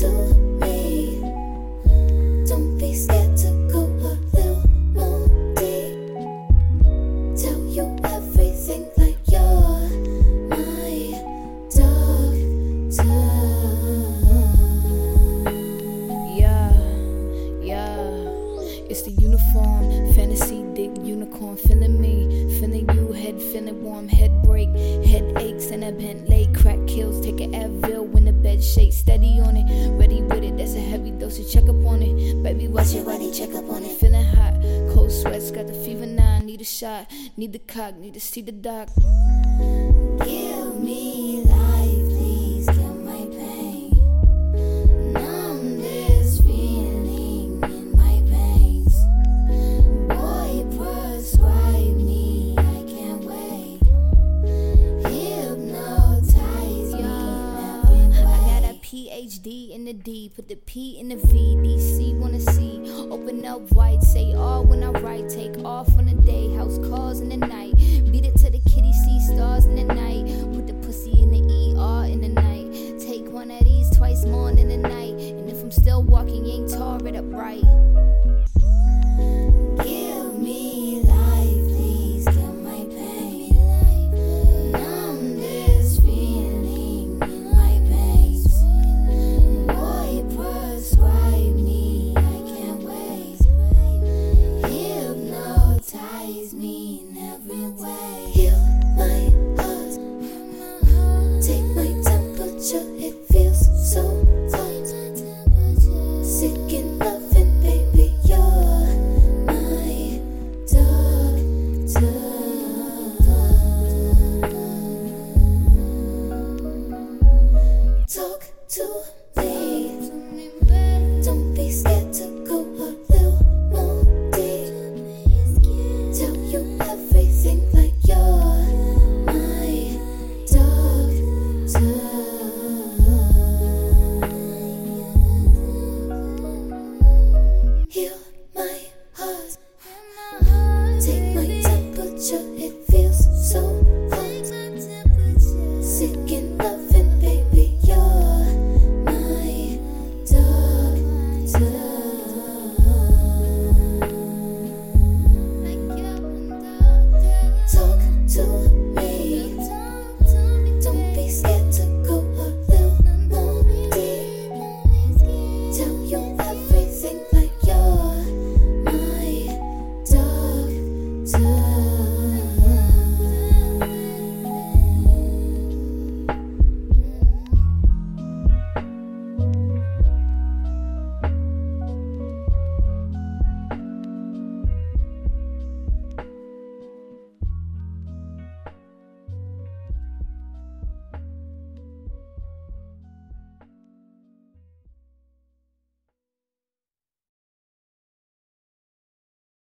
to me. Don't be scared to go a little more deep. Tell you everything like you're my doctor. Yeah, it's the uniform, fantasy, dick, unicorn, feeling me, feeling you, head feeling warm, head break, head aches, and a Bentley, crack kills, take an Advil when the bed shakes, steady on it, ready with it, that's a heavy dosage, check up on it, baby, watch your body, check up on it, feeling hot, cold sweats, got the fever now, need a shot, need the cock, need to see the doc. Give me life, please kill my pain. Numb this feeling in my veins. Boy, prescribe me, I can't wait. Hypnotize me, never wait. I got a PhD in the D, put the P in the V, DC wanna see, open up wide, say all when I write, take off on the day, house calls in the night, beat it to the kitty, see stars in the night, put the pussy in the ER in the night, take one of these twice more in the night, and if I'm still walking, you ain't tore it up right.